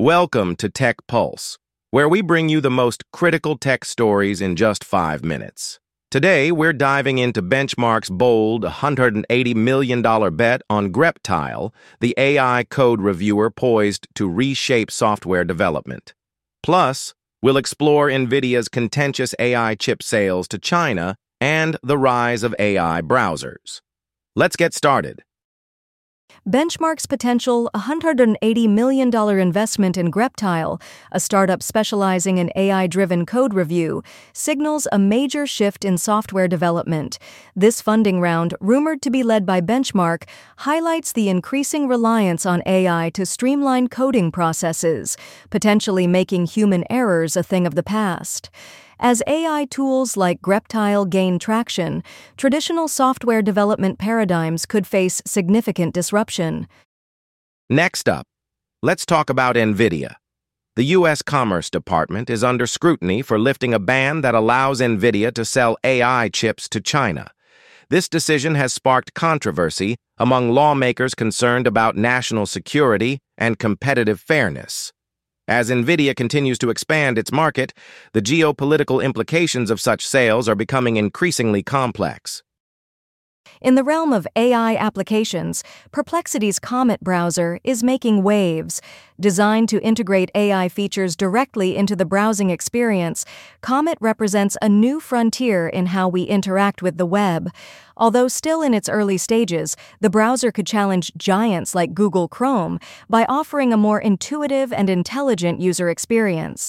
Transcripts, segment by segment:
Welcome to Tech Pulse, where we bring you the most critical tech stories in just 5 minutes. Today, we're diving into Benchmark's bold $180 million bet on Greptile, the AI code reviewer poised to reshape software development. Plus, we'll explore NVIDIA's contentious AI chip sales to China and the rise of AI browsers. Let's get started. Benchmark's potential $180 million investment in Greptile, a startup specializing in AI-driven code review, signals a major shift in software development. This funding round, rumored to be led by Benchmark, highlights the increasing reliance on AI to streamline coding processes, potentially making human errors a thing of the past. As AI tools like Greptile gain traction, traditional software development paradigms could face significant disruption. Next up, let's talk about NVIDIA. The U.S. Commerce Department is under scrutiny for lifting a ban that allows NVIDIA to sell AI chips to China. This decision has sparked controversy among lawmakers concerned about national security and competitive fairness. As NVIDIA continues to expand its market, the geopolitical implications of such sales are becoming increasingly complex. In the realm of AI applications, Perplexity's Comet browser is making waves. Designed to integrate AI features directly into the browsing experience, Comet represents a new frontier in how we interact with the web. Although still in its early stages, the browser could challenge giants like Google Chrome by offering a more intuitive and intelligent user experience.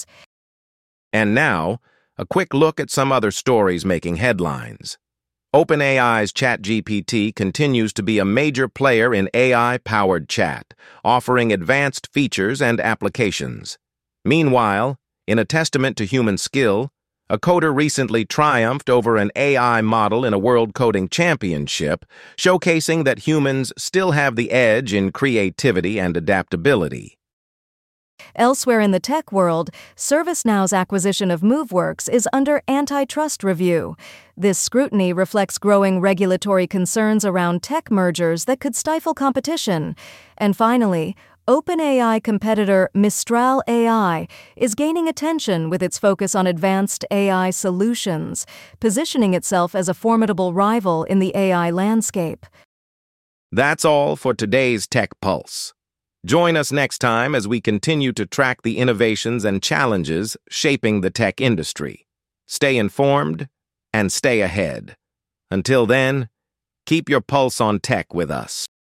And now, a quick look at some other stories making headlines. OpenAI's ChatGPT continues to be a major player in AI-powered chat, offering advanced features and applications. Meanwhile, in a testament to human skill, a coder recently triumphed over an AI model in a World Coding Championship, showcasing that humans still have the edge in creativity and adaptability. Elsewhere in the tech world, ServiceNow's acquisition of Moveworks is under antitrust review. This scrutiny reflects growing regulatory concerns around tech mergers that could stifle competition. And finally, OpenAI competitor Mistral AI is gaining attention with its focus on advanced AI solutions, positioning itself as a formidable rival in the AI landscape. That's all for today's Tech Pulse. Join us next time as we continue to track the innovations and challenges shaping the tech industry. Stay informed and stay ahead. Until then, keep your pulse on tech with us.